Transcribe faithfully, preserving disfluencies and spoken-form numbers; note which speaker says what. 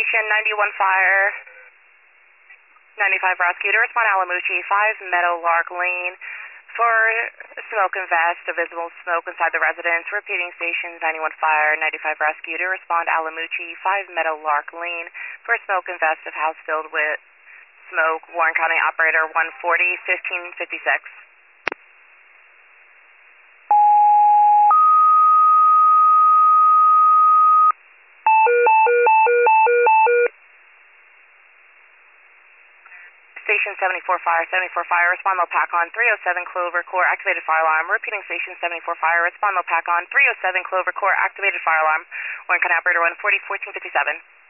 Speaker 1: Station ninety-one Fire, ninety-five Rescue to respond Alamucci, five Meadowlark Lane for smoke and vest, a visible smoke inside the residence. Repeating Station ninety-one Fire, ninety-five Rescue to respond Alamucci, five Meadowlark Lane for smoke and vest of house filled with smoke. Warren County Operator one forty, fifteen fifty-six. Station seventy-four Fire, seventy-four Fire, respond low pack on three oh seven Clover Court, activated fire alarm. Repeating Station seventy-four Fire, respond low pack on three oh seven Clover Court, activated fire alarm. Warren County Operator one forty, fourteen fifty-seven.